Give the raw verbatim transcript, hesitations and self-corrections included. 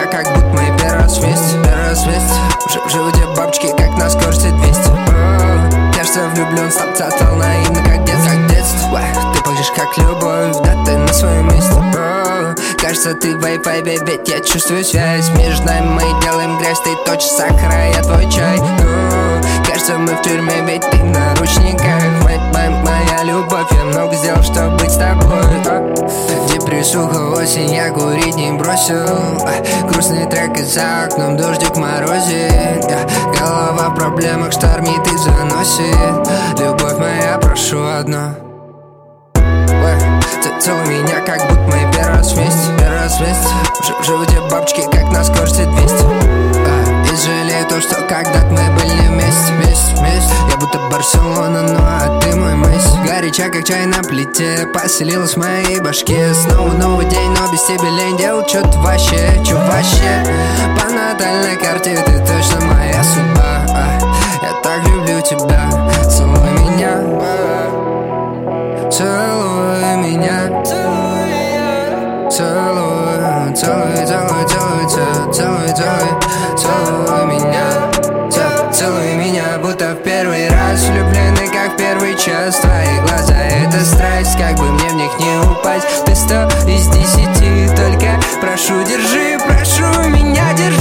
меня, как будто мы первый раз вместе. Первый раз вместе. В животе бабочки, как на скорости двести. О, кажется, влюблен, стал, стал наивно, как детство, как детство. Ты пахнешь как любовь, да ты на своем месте. О, кажется, ты в вайбе, ведь я чувствую связь между нами, мы делаем грязь, ты точишь сахара, я твой чай. О, кажется, мы в тюрьме, ведь ты в наручниках. Моя, моя, моя любовь, я много сделал, чтобы быть с тобой. Депрессуха, осень, я курить не бросил. Грустный трек и за окном дождик морозит. Голова в проблемах штормит и заносит. Любовь моя, прошу одно. Целуй меня, как будто мы первый раз вместе. Первый раз вместе. В животе бабочки, как на скорости двести. И жалею то, что когда-то мы были не вместе. Вместе, вместе. Я будто Барселона, ну а ты мой Месси. Горяча, как чай на плите, поселилась в моей башке. Снова новый день, но без тебя лень делать что-то вообще, чё вообще. По натальной карте ты точно моя судьба. Я так люблю тебя. Целуй меня, целуй меня, целуй, целуй, целуй, целуй, целуй, целуй, целуй меня, целуй меня, будто в первый раз. Влюблены, как в первый час. Твои глаза — это страсть, как бы мне в них не упасть. Ты сто из десяти, только прошу, держи, прошу меня, держи.